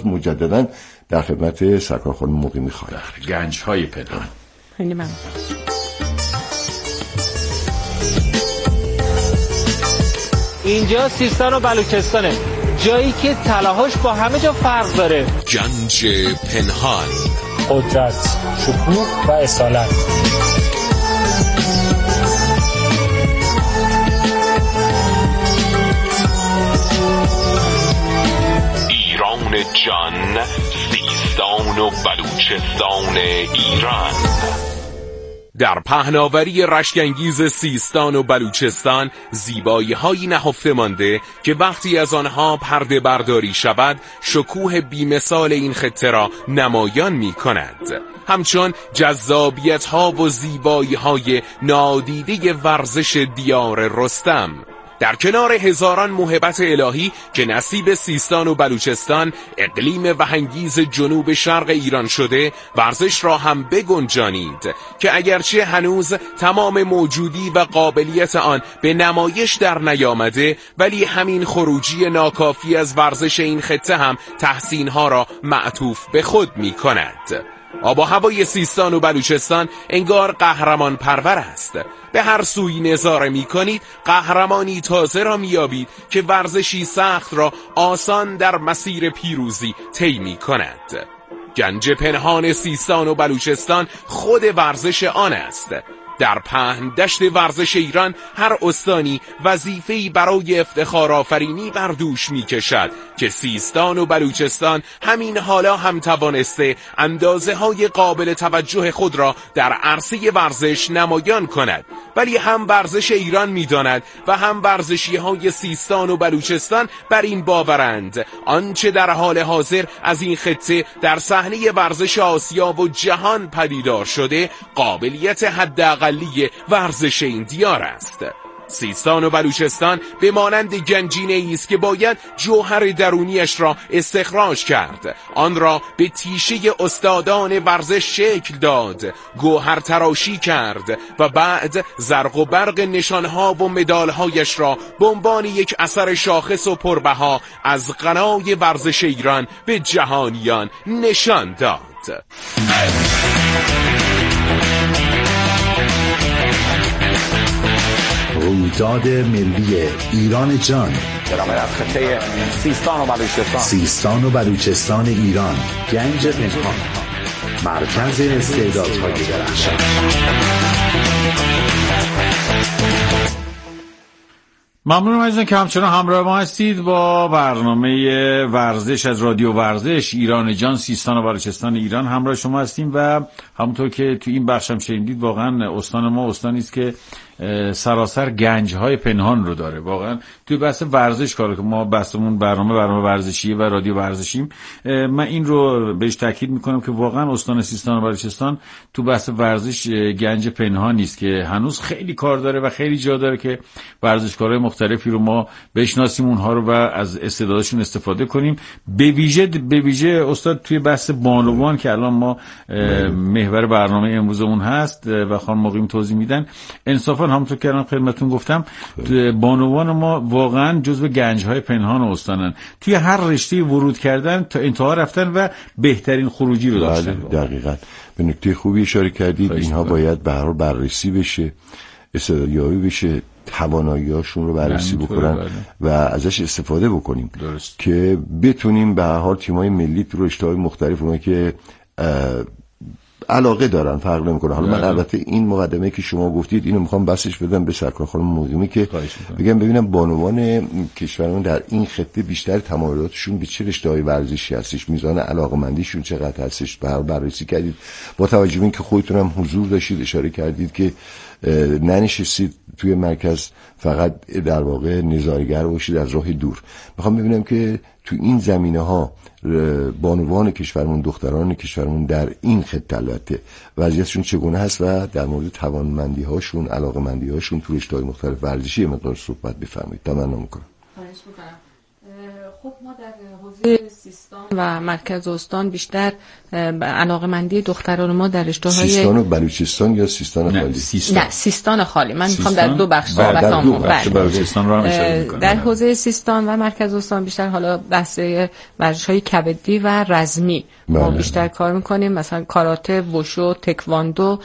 مجددا در خدمت سرکار خانم مقیمی خواهیم. گنج‌های پنهان. خیلی ممنون. اینجا سیستان و بلوچستانه، جایی که طلاهاش با همه جا فرق داره. گنج پنهان، قدرت، شکوه و اصالت. ایران جان، سیستان و بلوچستان ایران. در پهناوری رشک‌انگیز سیستان و بلوچستان زیبایی‌هایی نهفته مانده که وقتی از آنها پرده برداری شود شکوه بی‌مثال این خطه را نمایان می‌کند، همچون جذابیت‌ها و زیبایی‌های نادیده ورزش دیار رستم. در کنار هزاران موهبت الهی که نصیب سیستان و بلوچستان اقلیم وهنگیز جنوب شرق ایران شده، ورزش را هم بگنجانید که اگرچه هنوز تمام موجودی و قابلیت آن به نمایش در نیامده، ولی همین خروجی ناکافی از ورزش این خطه هم تحسینها را معطوف به خود می کند. آب و هوای سیستان و بلوچستان انگار قهرمان پرور است. به هر سوی نظاره می کنید قهرمانی تازه را می یابید که ورزشی سخت را آسان در مسیر پیروزی طی می کند. گنج پنهان سیستان و بلوچستان خود ورزش آن است. در پهن دشت ورزش ایران هر استانی وظیفه‌ای برای افتخار آفرینی بر دوش می‌کشد که سیستان و بلوچستان همین حالا هم توانسته اندازه‌های قابل توجه خود را در عرصه ورزش نمایان کند، ولی هم ورزش ایران می‌داند و هم ورزشی‌های سیستان و بلوچستان بر این باورند آنچه در حال حاضر از این خطه در صحنه ورزش آسیا و جهان پدیدار شده قابلیت حداقل ورزش این دیار است. سیستان و بلوچستان به مانند گنجینه‌ای است که باید جوهر درونیش را استخراج کرد، آن را به تیشه استادان ورزش شکل داد، گوهر تراشی کرد و بعد زرق و برق نشانها و مدالهایش را به عنوان یک اثر شاخص و پربها از غنای ورزش ایران به جهانیان نشان داد. رویداد ملی ایران جان، خطه سیستان و بلوچستان ایران، گنج پنهان، مرکز استعدادهای درخشان. ممنونم عزیزان که همچنان همراه ما هستید با برنامه ورزش از رادیو ورزش ایران جان، سیستان و بلوچستان ایران همراه شما هستیم و همونطور که تو این بخش هم شنیدید واقعا استان ما استانی است که سراسر گنج‌های پنهان رو داره. واقعا توی بحث ورزش کاره که ما بحثمون برنامه ورزشیه و رادیو ورزشیم، من این رو بهش تاکید میکنم که واقعا استان سیستان و بلوچستان تو بحث ورزش گنج پنهانی است که هنوز خیلی کار داره و خیلی جا داره که ورزشکارای مختلفی رو ما بشناسیم، اونها رو و از استعدادشون استفاده کنیم. به ویژه استاد توی بحث بانوان که الان ما محور برنامه امروزمون هست و خانم مقیم توضیح میدن، انصافا همونطور که الان خدمتتون گفتم بانوان ما واقعا جزو گنج‌های پنهان استانن، توی هر رشته ورود کردن تا انتها رفتن و بهترین خروجی رو داشتن. دقیقاً به نکته خوبی اشاره کردید. اینها باید به هر حال بررسی بشه، استعدادیابی بشه، توانایی‌هاشون رو بررسی بکنن و ازش استفاده بکنیم که بتونیم به هر حال تیم‌های ملی تو رشته‌های مختلف اونایی که علاقه دارن فرق نمیکنه. حالا من البته این مقدمه که شما گفتید اینو میخوام بسش بدم به سرکار خانم مقیمی که بگم ببینم بانوان کشورمون در این خطه بیشتر تمایلاتشون به چه رشته‌های ورزشی هستش، میزان علاقه‌مندیشون چقدر هستش، بررسی کردید با توجه به اینکه خودتون هم حضور داشتید اشاره کردید که ننشستید توی مرکز فقط در واقع نظاره‌گر باشید از راه دور. میخوام ببینم که تو این زمینه‌ها بانوان کشورمون، دختران کشورمون در این خطه البته وضعیتشون چگونه هست و در مورد توانمندی‌هاشون، علاقه‌مندی‌هاشون تو رشته‌های مختلف ورزشی مقدار صحبت بفرمایید. تمنا می‌کنم. خواهش می‌کنم. خب ما در حوزه سیستان و مرکز استان بیشتر علاقه‌مندی دختران ما در رشته‌های سیستان و بلوچستان یا سیستان خالی؟ نه سیستان خالی. من میخوام در دو بخش صحبتام کنم. در حوزه سیستان و مرکز استان بیشتر حالا بحث ورزش‌های کبدی و رزمی ما بیشتر کار می‌کنیم، مثلا کاراته، وشو، تکواندو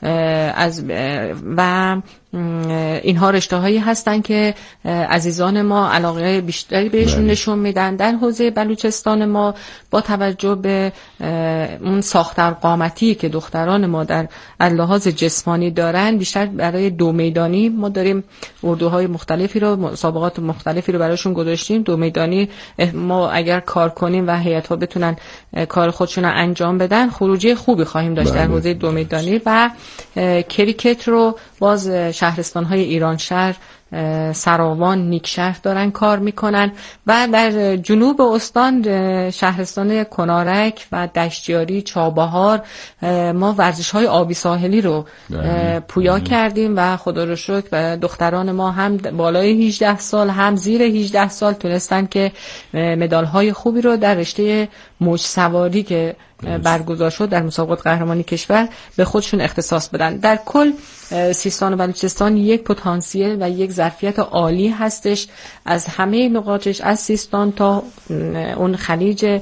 و اینها رشته هایی هستن که عزیزان ما علاقه بیشتری بهشون نشون میدن. در حوزه بلوچستان ما با توجه به اون ساختار قامتی که دختران ما در لحاظ جسمانی دارن، بیشتر برای دو میدانی ما داریم اردوهای مختلفی رو، مسابقات مختلفی رو براشون گذاشتیم. دو میدانی ما اگر کار کنیم و هیئت‌ها بتونن کار خودشون رو انجام بدن، خروجی خوبی خواهیم داشت در حوزه دو میدانی. و کریکت رو باز شهرستان‌های ایرانشهر، سراوان، نیکشهر دارن کار میکنن. و در جنوب استان شهرستان کنارک و دشتیاری، چابهار ما ورزش‌های آبی ساحلی رو پویا کردیم و خدا رو شکر دختران ما هم بالای 18 سال هم زیر 18 سال تونستن که مدال‌های خوبی رو در رشته موج سواری که برگزار شد در مسابقات قهرمانی کشور به خودشون اختصاص بدن. در کل سیستان و بلوچستان یک پتانسیل و یک ظرفیت عالی هستش. از همه نقاطش، از سیستان تا اون خلیج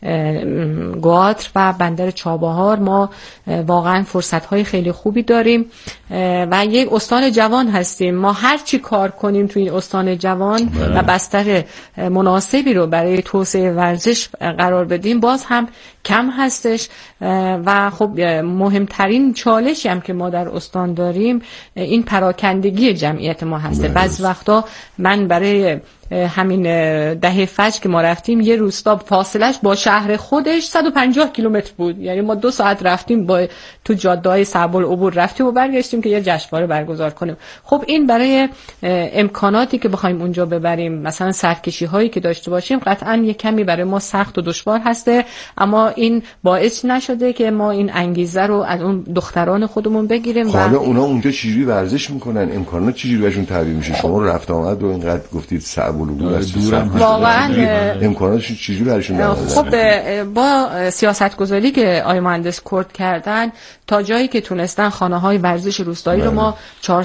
گواتر و بندر چابهار ما واقعا فرصت‌های خیلی خوبی داریم و یک استان جوان هستیم. ما هر چی کار کنیم توی این استان جوان و بستر مناسبی رو برای توسعه ورزش قرار بدیم باز هم کم هستش. و خب مهمترین چالشی هم که ما در استان داریم این پراکندگی جمعیت ما هسته. بعضی وقتا من برای همین دهه فجر که ما رفتیم یه روستا فاصلش با شهر خودش 150 کیلومتر بود، یعنی ما 2 ساعت رفتیم با تو جاده‌های صعب العبور رفتیم و برگشتیم که یه جشنواره برگزار کنیم. خب این برای امکاناتی که بخوایم اونجا ببریم، مثلا سرکشی هایی که داشته باشیم، قطعا یه کمی برای ما سخت و دشوار هسته، اما این باعث نشده که ما این انگیزه رو از اون دختران خودمون بگیریم. حالا اونا اونجا چجوری ورزش میکنن؟ امکانات چجوری بهشون تعبیه میشه؟ شما رفت آمد و اینقدر گفتید صعب واقعا امکاناتش چجوری براشون؟ خب با سیاستگذاری که آقای مهندس کرد کردن تا جایی که تونستن خانه‌های ورزش روستایی رو ما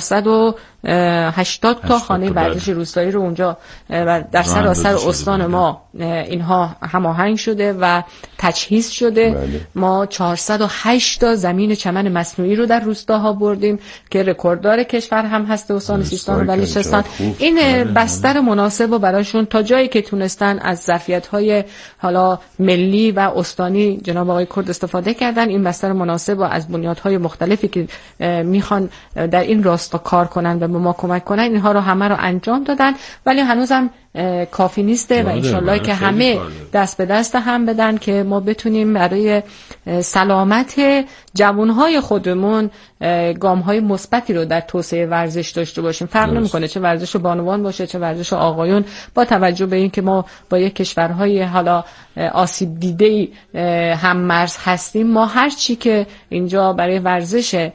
480 تا خانه ورزش روستایی رو اونجا در سراسر استان ما اینها هماهنگ شده و تجهیز شده. ما 408 تا زمین چمن مصنوعی رو در روستاها بردیم که رکورددار کشور هم هست استان سیستان و بلوچستان. این بستر مناسب و براشون تا جایی که تونستن از ظرفیت‌های حالا ملی و استانی جناب آقای کرد استفاده کردن. این بستر مناسب و از بنیادهای مختلفی که میخوان در این راستا کار کنن و به ما کمک کنن اینها رو همه رو انجام دادن، ولی هنوزم کافی نیسته و انشالله که همه دست به دست هم بدن که ما بتونیم برای سلامت جوانهای خودمون گام‌های مثبتی رو در توسعه ورزش داشته باشیم. فرق نمی‌کنه چه ورزش بانوان باشه چه ورزش آقایون، با توجه به اینکه ما با یک کشورهای حالا آسیب دیده‌ای هم مرز هستیم، ما هر چی که اینجا برای ورزش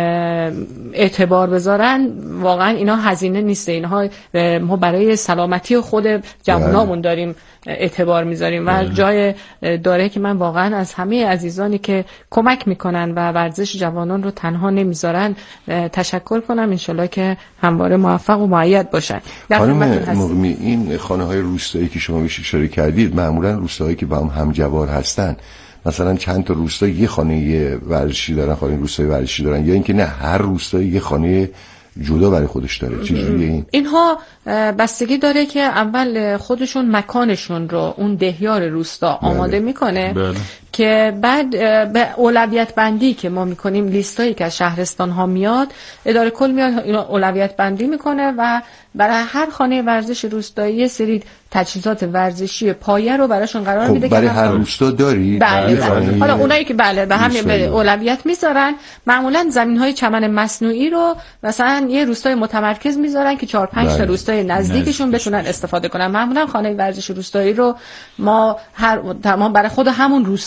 اعتبار بذارن واقعا اینا هزینه نیست، اینها ما برای سلامتی خود جوانامون داریم اعتبار میذاریم و جای داره که من واقعا از همه عزیزانی که کمک میکنن و ورزش جوانان رو تنها نمیذارن تشکر کنم. انشالله که همواره موفق و مؤید باشن. خانم مقیمی، این خانه های روستایی که شما بهش اشاره کردید معمولا روستایی که با هم همجوار هستن، مثلا چند تا روستا یه خانه ورزشی دارن، خانه روستایی ورزشی دارن، یا اینکه نه هر روستایی یه خانه جدا برای خودش داره؟ چجوریه اینها بستگی داره که اول خودشون مکانشون رو اون دهیار روستا آماده میکنه که بعد به اولویت بندی که ما میکنیم، لیستایی که از شهرستان ها میاد، اداره کل میاد اینا اولویت بندی میکنه و برای هر خانه ورزش روستایی یه سری تجهیزات ورزشی پایه رو براشون قرار میده. برای هر روستا داری؟ بله. حالا اونایی که بله به همین به اولویت میذارن، معمولا زمین‌های چمن مصنوعی رو مثلا یه روستای متمرکز میذارن که 4-5 تا روستای نزدیکشون بتونن استفاده کنن. معمولا خانه ورزش روستایی رو ما برای خود همون روستا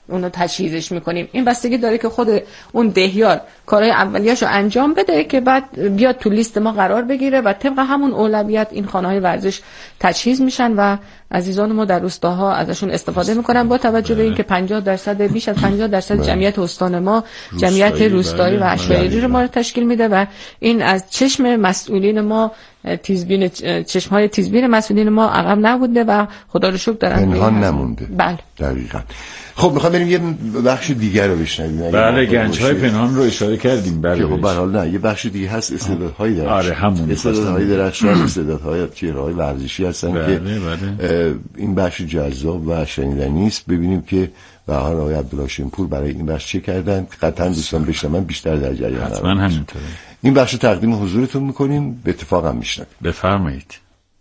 اونو تجهیزش میکنیم. این بستگی داره که خود اون دهیار کارهای اولیه‌شو انجام بده که بعد بیاد تو لیست ما قرار بگیره و طبق همون اولویت این خانه‌های ورزش تجهیز میشن و عزیزان ما در روستاها ازشون استفاده میکنن با توجه به اینکه 50% بیش از 50% جمعیت استان ما جمعیت روستایی و عشایری رو ما تشکیل میده و این از چشم مسئولین ما تیزبین چشم‌های تیزبین مسئولین ما عقب نبوده و خدا رو شکر دارن پنهان نمونده. بله دقیقاً. خب میخوام بریم یه بخش دیگر رو بشنویم. بله گنج‌های پنهان رو اشاره کردیم. بله خب به هر حال نه یه بخش دیگه هست استعدادهای درخشان. آره همون استعدادهای درخشان استعدادهای چهره‌های ورزشی هستن که این بخش جذاب و شنیدنی است. ببینیم که به هر حال آقای عبدالهاشم‌پور برای این بخش چه کردن. قطعاً دوستان بشنون بیشتر در جریان حتما همینطوره. این بخش رو تقدیم حضورتون میکنیم. به اتفاق هم میشنویم. بفرمایید.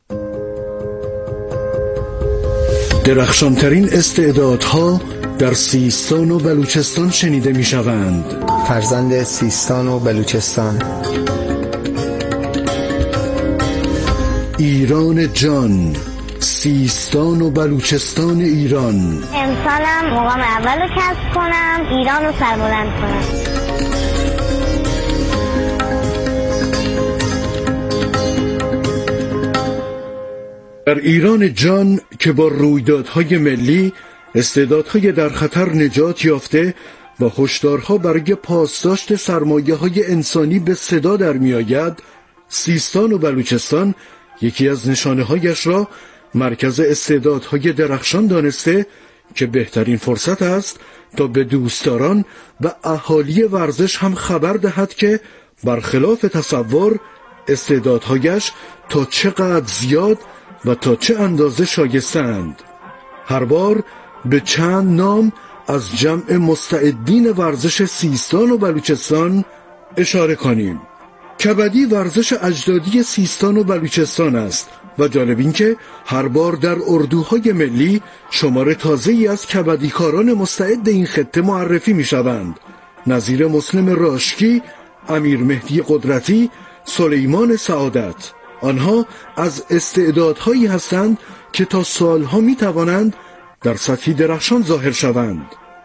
درخشانترین استعدادها در سیستان و بلوچستان شنیده میشوند. فرزند سیستان و بلوچستان، ایران جان، سیستان و بلوچستان ایران. امسالم مقام اول رو کسب کنم، ایران رو سربلند کنم. در ایران جان که با رویدادهای ملی، استعدادهای در خطر نجات یافته و هشدارها برای پاسداشت سرمایه‌های انسانی به صدا در می‌آید، سیستان و بلوچستان یکی از نشانه‌هایش را مرکز استعدادهای درخشان دانسته که بهترین فرصت است تا به دوستداران و اهالی ورزش هم خبر دهد که برخلاف تصور استعدادهایش تا چقدر زیاد و تا چه اندازه شایسته‌اند. هر بار به چند نام از جمع مستعدین ورزش سیستان و بلوچستان اشاره کنیم. کبدی ورزش اجدادی سیستان و بلوچستان است و جالب این که هر بار در اردوهای ملی شمار تازه‌ای از کبدیکاران مستعد این خطه معرفی می شوند. نظیر مسلم راشکی، امیر مهدی قدرتی، سلیمان سعادت. آنها از استعدادهایی هستند که تا سالها می توانند در سطحی درخشان ظاهر شوند.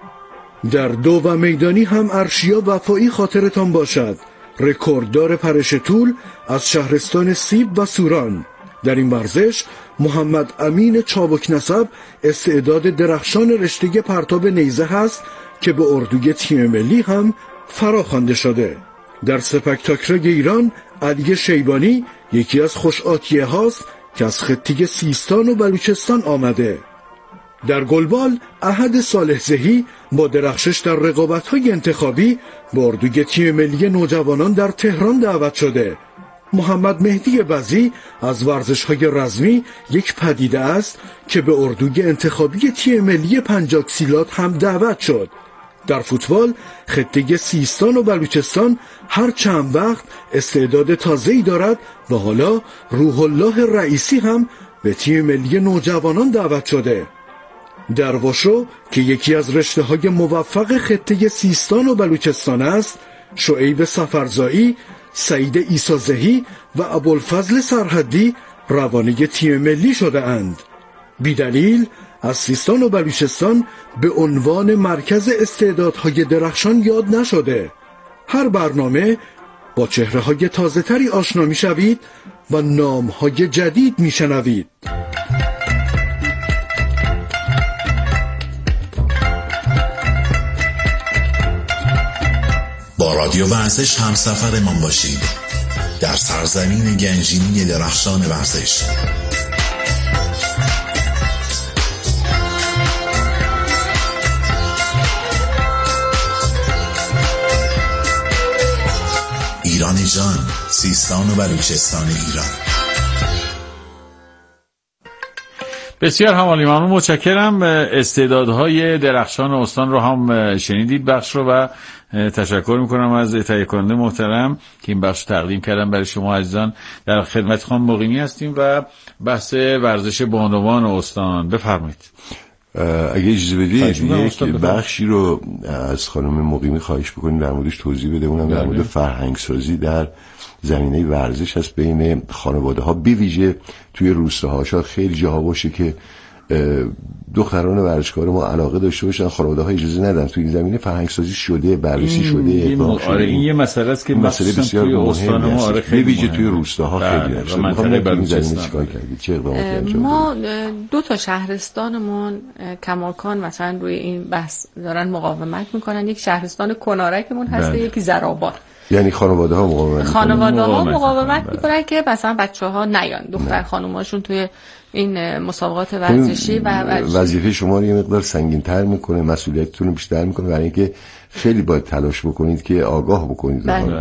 در دو و میدانی هم ارشیا وفایی خاطرتان باشد، رکورددار پرش طول از شهرستان سیب و سوران. در این ورزش محمد امین چابک نسب استعداد درخشان رشته پرتاب نیزه هست که به اردوی تیم ملی هم فراخوانده شده. در سپک تاکرای ایران علی شیبانی یکی از خوش آتیه هاست که از خطه سیستان و بلوچستان آمده. در گلبال احد صالح زهی با درخشش در رقابت‌های انتخابی به اردوی تیم ملی نوجوانان در تهران دعوت شده. محمد مهدی بزی از ورزش‌های رزمی یک پدیده است که به اردوی انتخابی تیم ملی پنجاکسیلات هم دعوت شد. در فوتبال خطه سیستان و بلوچستان هر چند وقت استعداد تازه‌ای دارد و حالا روح الله رئیسی هم به تیم ملی نوجوانان دعوت شده. در واشو که یکی از رشته‌های موفق خطه سیستان و بلوچستان است، شعیب سفرزایی، سعید عیسازهی و ابوالفضل سرحدی روانه تیم ملی شده اند. بیدلیل از سیستان و بلوچستان به عنوان مرکز استعدادهای درخشان یاد نشده. هر برنامه با چهره‌های تازه‌تری آشنا می‌شوید و نام‌های جدید می‌شنوید. با رادیو ورزش همسفرمان باشید در سرزمین گنجینی درخشان ورزش. ایران جان، سیستان و بلوچستان ایران. بسیار همالی، ممنون، متشکرم. استعدادهای درخشان استان رو هم شنیدید بخش رو و تشکر میکنم از تهیه کننده محترم که این بخش تقدیم کردم برای شما عزیزان. در خدمت خانم مقیمی هستیم و بحث ورزش بانوان استان. بفرمایید. اگه اجازه بدید یک بخشی رو از خانم مقیمی خواهش بکنیم در موردش توضیح بده، اونم در مورد فرهنگ سازی در زمینه ورزش هست بین خانواده ها، به ویژه توی روستاها. شاید خیلی جاها باشه که دختران ورزشکار ما علاقه داشته باشن، خانواده‌ها اجازه ندن. تو این زمینه فرهنگ‌سازی شده، بررسی شده، آره این یه مسئله است که مسئله بسیار مهمه. آره خیلی ویژه توی روستاها خیلی هست. منطقه بلوچستان چیکار کردید؟ چه اقداماتی انجام ما 2 تا شهرستانمون کماکان مثلا روی این بحث دارن مقاومت میکنن. یک شهرستان کنارکمون هست، یکی زرآباد. یعنی خانواده‌ها مقاومت میکنن که مثلا بچه‌ها نیان، دختر خانوماشون توی این مسابقات ورزشی و وظیفه شما رو یه مقدار سنگین‌تر میکنه، مسئولیتتون رو بیشتر میکنه، برای اینکه خیلی باید تلاش بکنید که آگاه بکنید.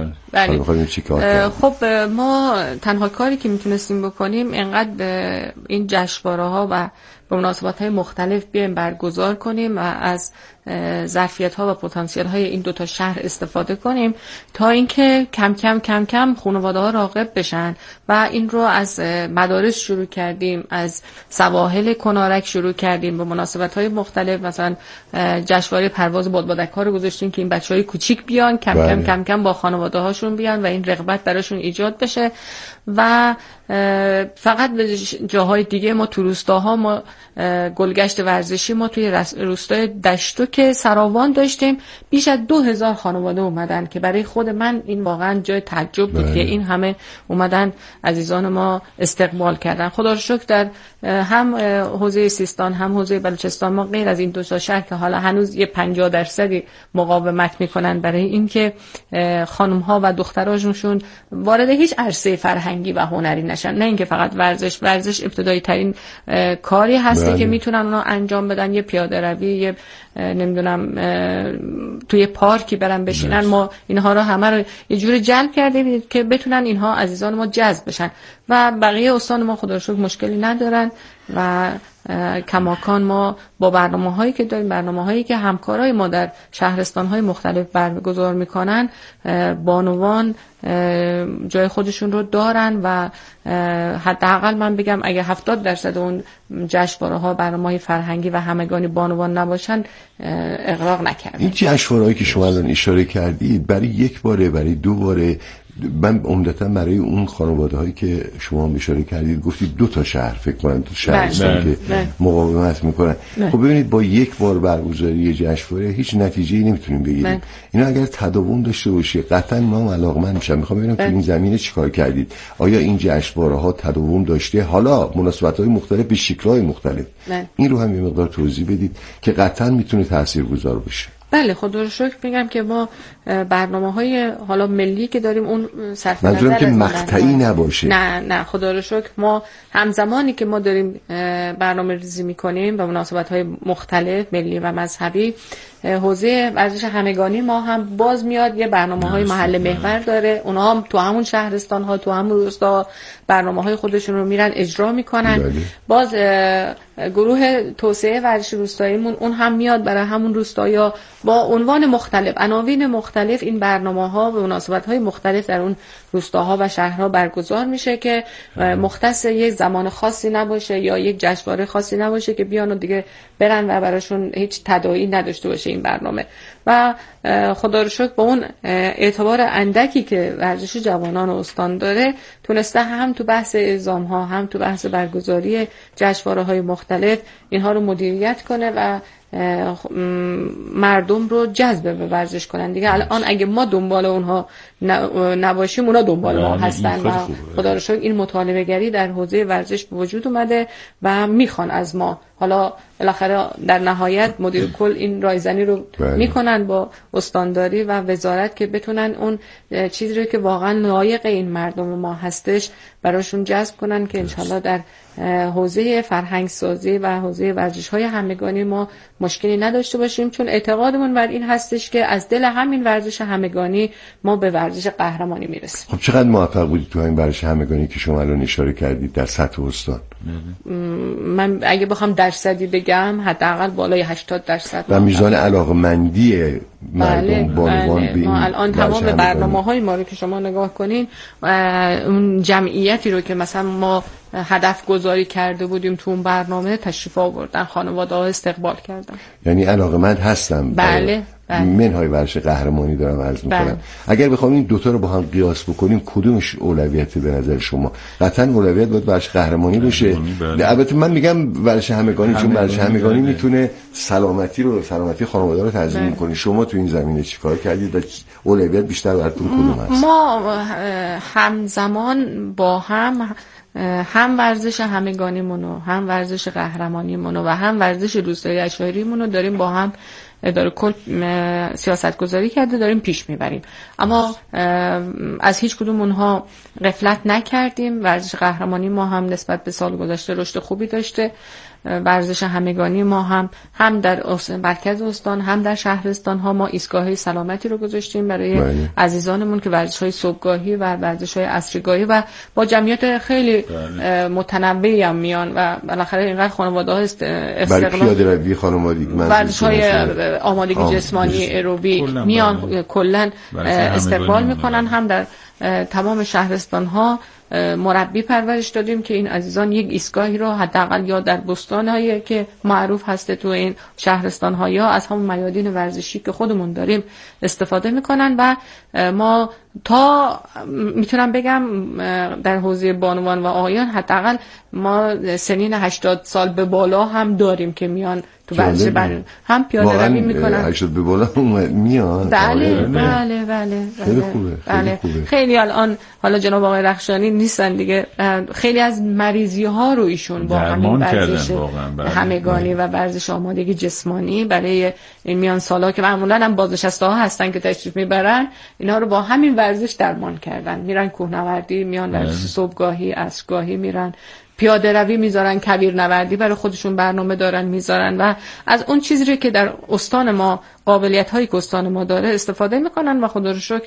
بله. خب ما تنها کاری که میتونستیم بکنیم اینقدر به این جشنواره‌ها و به مناسبت‌های مختلف بیایم برگزار کنیم و از ظرفیت‌ها و پتانسیل‌های این 2 تا شهر استفاده کنیم تا اینکه کم کم خانواده‌ها راغب بشن و این رو از مدارس شروع کردیم، از سواحل کنارک شروع کردیم، به مناسبت‌های مختلف مثلا جشنواره پرواز بادبادک‌ها رو گذاشتیم که این بچه‌های کوچیک بیان کم کم با خانواده‌هاشون بیان و این رغبت براشون ایجاد بشه. و فقط به جاهای دیگه ما تو روستاها ما گلگشت ورزشی ما توی روستای دشتو که سراوان داشتیم، بیش از 2000 خانواده اومدن که برای خود من این واقعا جای تعجب بود که این همه اومدن عزیزان ما استقبال کردن. خدا رو شکر در هم حوزه سیستان هم حوزه بلوچستان ما غیر از این 2 تا شهر که حالا هنوز یه 50% مقاومت میکنن برای اینکه خانم ها و دختراشون وارد هیچ عرصه فرهنگی و هنری نشن، نه اینکه فقط ورزش ابتدایی ترین کاری هستی که میتونن اونا انجام بدن، یه پیاده روی، یه نمیدونم توی پارکی برن بشینن. ما اینها رو همه رو یه جوری جلب کردیم که بتونن اینها عزیزان ما جذب بشن و بقیه استان ما خدا رو شکر مشکلی ندارن و کماکان ما با برنامه‌هایی که داریم، برنامه‌هایی که همکارای ما در شهرستان‌های مختلف برگزار می‌کنن، بانوان جای خودشون رو دارن و حداقل من بگم اگه 70% اون جشنواره‌ها برنامه‌های فرهنگی و همگانی بانوان نباشن اغراق نکردن. این جشنواره‌هایی که شما الان اشاره کردید برای یک باره، برای 2 باره، من عمدتا برای اون خانواده‌هایی که شما اشاره کردید گفتید 2 تا شهر فکر کنم تو شهر هستن که مقاومت میکنن. خب ببینید با یک بار برگزاری جشنواره هیچ نتیجه‌ای نمیتونیم بگیریم. اینا اگر تداوم داشته باشه قطعا ما علاقمند میشم. میخوام ببینم تو این زمینه چیکار کردید. آیا این جشنواره‌ها تداوم داشته؟ حالا مناسبت‌های مختلف به شکل‌های مختلف. این رو هم یه مقدار توضیح بدید که قطعا میتونه تاثیرگذار باشه. بله خدا رو شکر میگم که ما برنامه‌های حالا ملی که داریم اون صرف نظر منظورم که مقطعی نباشه. نه خدا رو شکر ما همزمانی که ما داریم برنامه‌ریزی می‌کنیم و مناسبت‌های مختلف ملی و مذهبی، حوزه ورزش همگانی ما هم باز میاد یه برنامه‌های محل محور داره. اونها هم تو همون شهرستان‌ها تو همون روستا برنامه‌های خودشون رو میرن اجرا میکنن. باز گروه توسعه ورزش روستاییمون اون هم میاد برای همون روستایا با عنوان مختلف، عناوین مختلف این برنامه‌ها و مناسبت‌های مختلف در اون روستاها و شهرها برگزار میشه که مختص یک زمان خاصی نباشه یا یک جشنواره خاصی نباشه که بیان و دیگه برن و براشون هیچ تداعی نداشته باشه این برنامه. و خدا رو شکر با اون اعتبار اندکی که ورزش جوانان استان داره تونسته هم تو بحث اعزام‌ها هم تو بحث برگزاری جشنواره‌های مختلف اینها رو مدیریت کنه و مردم رو جذب به ورزش کنن دیگه. الان اگه ما دنبال اونها نباشیم اونا دنبال ما هستن و خدا رو شکر این مطالبه گری در حوزه ورزش به وجود اومده و میخوان از ما. حالا بالاخره در نهایت مدیر کل این رایزنی رو میکنن با استانداری و وزارت که بتونن اون چیزی رو که واقعا لایق این مردم ما هستش براشون جذب کنن که انشالله در حوزه فرهنگ سازی و حوزه ورزش های همگانی ما مشکلی نداشته باشیم، چون اعتقادمون بر این هستش که از دل همین ورزش همگانی ما به ورزش قهرمانی میرسیم. خب چقدر موفق بودید تو این ورزش همگانی که شما الان اشاره کردید در سطح استان؟ من اگه بخوام درصدی بگم حداقل بالای 80%. و میزان علاقه‌مندی مردم بانوان به این الان تمام برنامه‌های ما رو که شما نگاه کنین اون جمعیتی رو که مثلا ما هدف گذاری کرده بودیم تو اون برنامه تشریف آوردن، خانواده‌ها استقبال کردن. یعنی علاقه‌مند هستن. بله منهای ورزش قهرمانی دارم عرض میکنم. اگر بخوام این دوتا رو با هم قیاس بکنیم کدومش اولویت به نظر شما؟ قطعا اولویت باید ورزش قهرمانی باشه. البته من میگم ورزش همگانی، چون ورزش همگانی میتونه سلامتی خانواده رو تضمین کنه. شما تو این زمینه چیکار کردید و اولویت بیشتر براتون کدوم هست؟ ما همزمان با هم ورزش همگانیمونو، هم ورزش قهرمانیمونو و هم ورزش روستایی اشایریمونو داریم با هم اداره کل سیاست گذاری کرده، داریم پیش میبریم. اما از هیچ کدوم اونها غفلت نکردیم. ورزش قهرمانی ما هم نسبت به سال گذشته رشد خوبی داشته. ورزش همگانی ما هم در مرکز استان هم در شهرستان ها ما ایستگاه‌های سلامتی رو گذاشتیم برای عزیزانمون که ورزش‌های صبحگاهی و ورزش‌های عصرگاهی و با جمعیت خیلی متنوعی هم میان و بالاخره اینقدر خانواده‌ها برای پیاده روی خانوادگی، ورزش‌های آمادگی جسمانی ایروبیک میان کلاً استقبال میکنن. هم در تمام شهرستان ها مربی پرورش دادیم که این عزیزان یک ایستگاهی رو حداقل یا در بستان‌هایی که معروف هسته تو این شهرستان‌ها یا از همون میادین ورزشی که خودمون داریم استفاده میکنن و ما تا میتونم بگم در حوزه بانوان و آقایان حداقل ما سنین 80 سال به بالا هم داریم که میان تو ورزش هم پیاده روی میکنن. 80 به بالا میان. بله. خیلی الان حالا جناب آقای رخشانی نیستن دیگه، خیلی از مریضی ها رو ایشون با همین ورزش همگانی و ورزش آمادگی جسمانی برای این میان سالا که معمولا هم بازنشسته ها هستن که تشریف میبرن، اینا رو با همین ورزش درمان کردن. میرن کوهنوردی، میان ورزش صبحگاهی، عصرگاهی میرن، پیاده روی میذارن، کویرنوردی برای خودشون برنامه دارن میذارن و از اون چیزی که در استان ما قابلیت هایی که استان ما داره استفاده میکنن و خدا رو شکر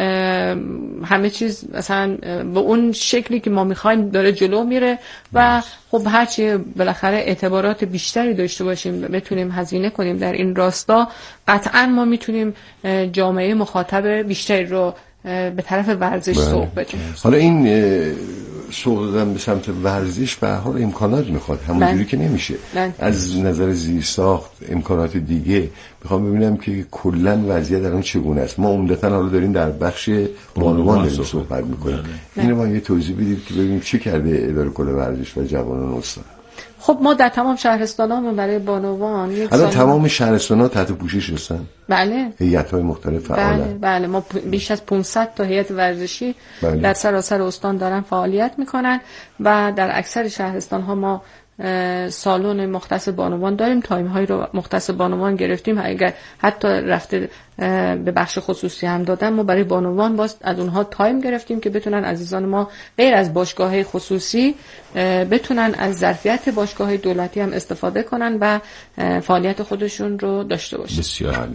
همه چیز مثلا به اون شکلی که ما میخوایم داره جلو میره و خب هرچی بالاخره اعتبارات بیشتری داشته باشیم بتونیم هزینه کنیم در این راستا، قطعا ما میتونیم جامعه مخاطب بیشتری رو به طرف ورزش سوق بدیم. حالا این سوق دادن به سمت ورزش به هر حال امکانات میخواد، همونجوری که نمیشه. از نظر زیرساخت امکانات دیگه میخوام ببینم که کلا وضعیت در اون چگونه است. ما عمدتاً حالا داریم در بخش بانوان داریم صحبت میکنیم. اینو ما یه توضیح بدید که ببینیم چه کرده اداره کل ورزش و جوانان استان. خب ما در تمام شهرستان‌ها برای بانوان الان تمام شهرستان‌ها تحت پوشش هستن. بله. هیئت‌های مختلف فعالن. بله ما بیش از 500 تا هیئت ورزشی در سراسر استان دارن فعالیت میکنن و در اکثر شهرستان‌ها ما سالن مختص بانوان داریم، تایم هایی رو مختص بانوان گرفتیم. اگر حتی رفته به بخش خصوصی هم دادن، ما برای بانوان باز از اونها تایم گرفتیم که بتونن عزیزان ما غیر از باشگاه خصوصی بتونن از ظرفیت باشگاه دولتی هم استفاده کنن و فعالیت خودشون رو داشته باشن. بسیار عالی.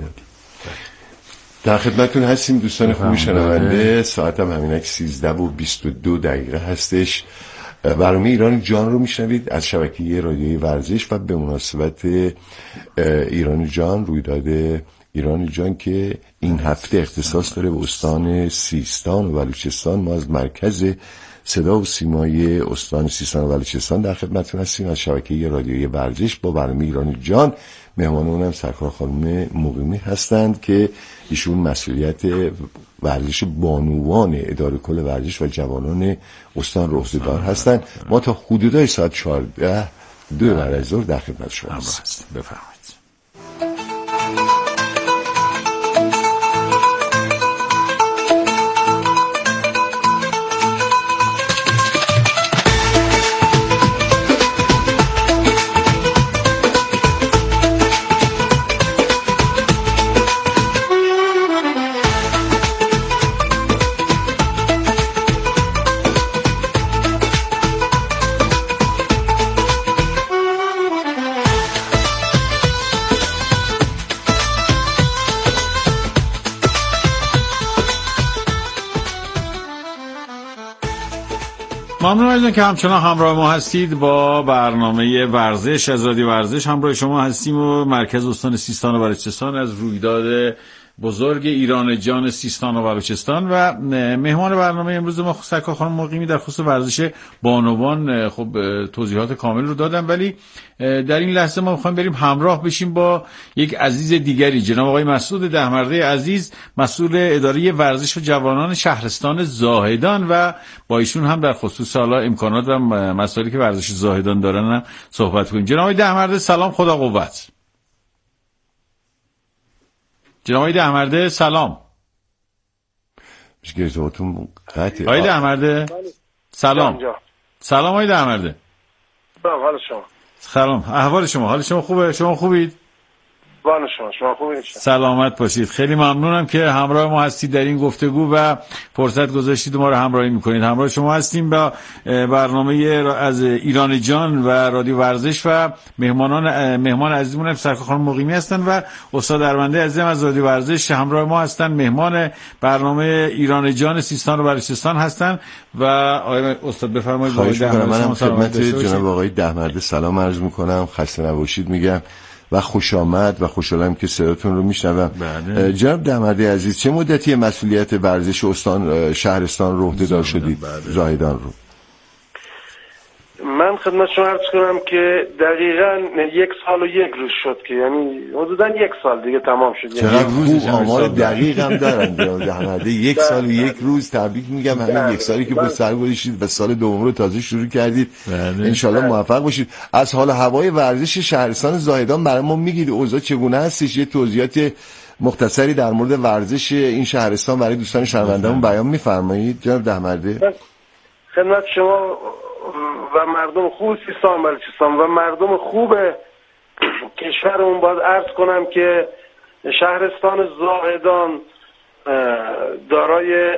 در خدمتتون هستیم دوستان خوبی شنونده. ساعت هم همینک 13:22 هستش. برنامه ایران جان رو میشنوید از شبکه رادیویی ورزش و به مناسبت ایران جان، رویداد ایران جان که این هفته اختصاص داره به استان سیستان و بلوچستان. ما از مرکز صدا و سیمای استان سیستان و بلوچستان در خدمتتون هستیم از شبکه رادیویی ورزش با برنامه ایران جان. مهمانون هم سرکار خانم مقیمی هستند که ایشون مسئولیت ورزش بانوان اداره کل ورزش و جوانان استان رو عهده‌دار هستند. ما تا حدودای ساعت 14 بعد از ظهر در خدمت شما هستیم. بفرمایید. ممنون از اینکه همچنان همراه ما هستید با برنامه ورزش از رادیو ورزش. همراه شما هستیم و مرکز استان سیستان و بلوچستان از رویداد بزرگ ایران جان سیستان و بلوچستان و مهمان برنامه امروز ما سرکار خانم مقیمی در خصوص ورزش بانوان خب توضیحات کامل رو دادم، ولی در این لحظه ما می‌خوایم بریم همراه بشیم با یک عزیز دیگری، جناب آقای مسعود دهمرده عزیز، مسئول اداره ورزش و جوانان شهرستان زاهدان، و با ایشون هم در خصوص حالا امکانات و مسائلی که ورزش زاهدان دارن هم صحبت کنیم. جناب آقای دهمرده سلام، خدا قوت. جناب آقای دهمرده سلام. آقای دهمرده سلام. سلام آقای دهمرده. سلام، حال شما؟ سلام، احوال شما؟ حال شما خوبه؟ شما خوبید؟ بانو شما خوبید؟ سلامت باشید. خیلی ممنونم که همراه ما هستید در این گفتگو و فرصت گذاشتید ما رو همراهی میکنید. همراه شما هستیم با برنامه از ایران جان و رادیو ورزش و مهمان عزیزمون سرکار خانم مقیمی هستن و استاد ارمنده عزیزم از رادیو ورزش همراه ما هستن، مهمان برنامه ایران جان سیستان و بلوچستان هستن. و آقای استاد بفرمایید. من خدمت جناب آقای دهمرده سلام عرض میکنم، خسته نباشید میگم و خوش آمد و خوشحالم که صداتون رو میشنوم. جناب دهمرده عزیز، چه مدتی مسئولیت ورزش استان شهرستان رو عهده دار شدید زاهدان رو؟ من خدمت شما عرض کنم که دقیقاً 1 سال و 1 روز شد که یعنی حدوداً 1 سال دیگه تمام شد. چقدر خوب آمار دقیق هم دارن جناب دهمرده. 1 سال و 1 روز تبریک میگم. همین 1 سالی که سر گذاشتید و سال دوم رو تازه شروع کردید. انشالله موفق باشید. از حال هوای ورزش شهرستان زاهدان برای ما میگید اوضاع چگونه هستش؟ یه توضیحات مختصری در مورد ورزش این شهرستان برای دوستان شنونده‌مون بیان می‌فرمایید جناب دهمرده؟ خدمت شما و مردم خوب سیستان بلوچستان و مردم خوب کشورمون باید عرض کنم که شهرستان زاهدان دارای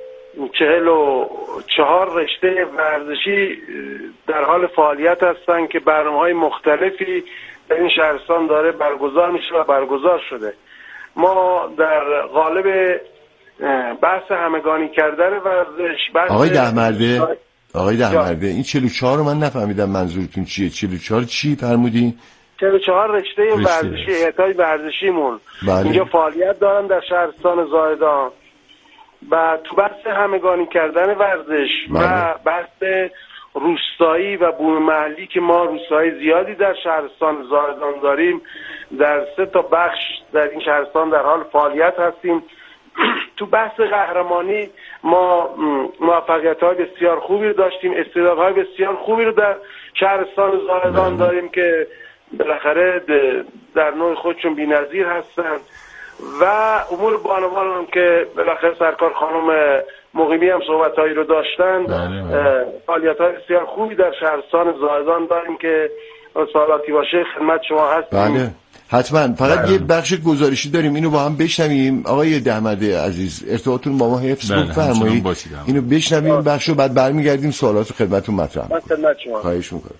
44 رشته ورزشی در حال فعالیت هستن که برنامه‌های مختلفی در این شهرستان داره برگزار میشه و برگزار شده. ما در قالب بحث همگانی کردن ورزش آقای دهمرده این 44 رو من نفهمیدم منظورتون چیه. 44 چی فرمودین؟ 44 رشته ورزشی هیئت‌های ورزشیمون اینجا فعالیت دارن در شهرستان زاهدان و تو بحث همگانی کردن ورزش و بحث روستایی و بوم محلی که ما روستایی زیادی در شهرستان زاهدان داریم، در 3 تا بخش در این شهرستان در حال فعالیت هستیم. تو بحث قهرمانی ما موفقیت‌های بسیار خوبی رو داشتیم، استعدادهای بسیار خوبی رو در شهرستان زاهدان داریم که بالاخره در نوع خودشون بی‌نظیر هستن و امور بانوان هم که بالاخره سرکار خانم مقیمی هم صحبت‌هایی رو داشتن. فعالیت‌های بسیار خوبی در شهرستان زاهدان داریم که سوالاتی باشه خدمت شما هستیم. بله حتما. فقط یه بخش گزارشی داریم، اینو با هم بشنویم. آقای دهمرده عزیز ارتباطتون با ما حفظ بفرمایید، اینو بشنویم بخشو بعد برمیگردیم سوالات خدمتتون مطرح کنیم. خدمت شما خواهش می‌کنم.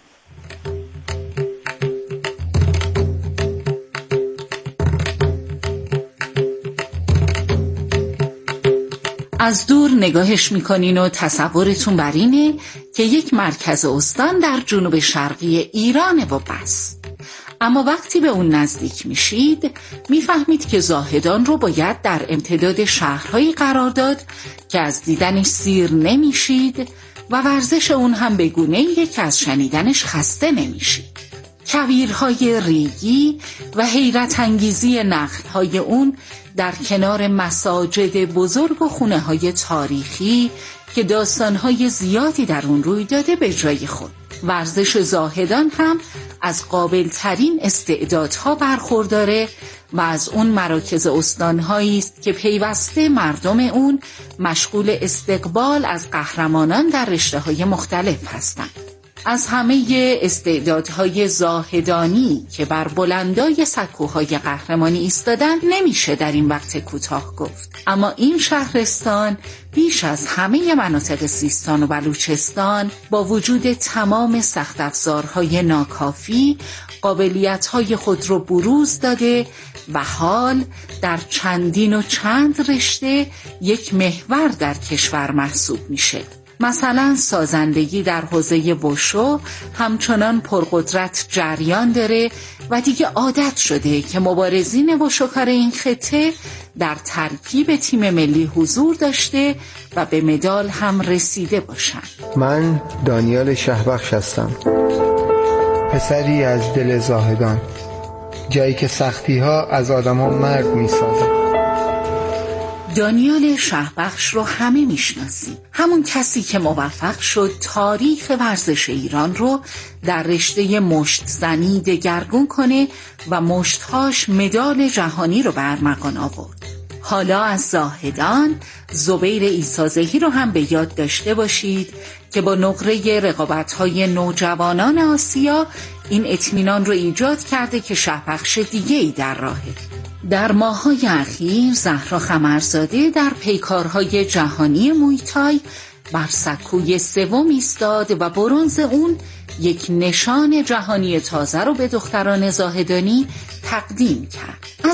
از دور نگاهش میکنین و تصورتون بر اینه که یک مرکز استان در جنوب شرقی ایرانه و بس. اما وقتی به اون نزدیک میشید میفهمید که زاهدان رو باید در امتداد شهرهایی قرار داد که از دیدنش سیر نمیشید و ورزش اون هم به گونه‌ایه که از شنیدنش خسته نمیشید. کویرهای ریگی و حیرت انگیزی نخل‌های اون در کنار مساجد بزرگ و خونه‌های تاریخی که داستان‌های زیادی در اون روی داده به جای خود. ورزش زاهدان هم از قابل‌ترین استعدادها برخورداره و از اون مراکز استان‌هایی است که پیوسته مردم اون مشغول استقبال از قهرمانان در رشته‌های مختلف هستند. از همه استعدادهای زاهدانی که بر بلندای سکوهای قهرمانی ایستادن نمیشه در این وقت کوتاه گفت، اما این شهرستان بیش از همه مناطق سیستان و بلوچستان با وجود تمام سخت افزارهای ناکافی قابلیت‌های خود رو بروز داده و حال در چندین و چند رشته یک محور در کشور محسوب میشه. مثلا سازندگی در حوزه وشو همچنان پرقدرت جریان داره و دیگه عادت شده که مبارزین وشوکار این خطه در ترکیب تیم ملی حضور داشته و به مدال هم رسیده باشن. من دانیال شهبخش هستم، پسری از دل زاهدان، جایی که سختی ها از آدم ها مرد می سازه. دانیال شهبخش رو همه میشناسیم، همون کسی که موفق شد تاریخ ورزش ایران رو در رشته مشت زنی دگرگون کنه و مشتهاش مدال جهانی رو به ارمغان آورد. حالا از زاهدان زبیر عیسازهی رو هم به یاد داشته باشید که با نقره رقابت‌های نوجوانان آسیا این اطمینان رو ایجاد کرده که شهبخش دیگه‌ای در راهه. در ماه‌های اخیر زهرا خمرزاده در پیکارهای جهانی مویتای بر سکوی سوم ایستاد و برنز اون یک نشان جهانی تازه رو به دختران زاهدانی تقدیم کرد.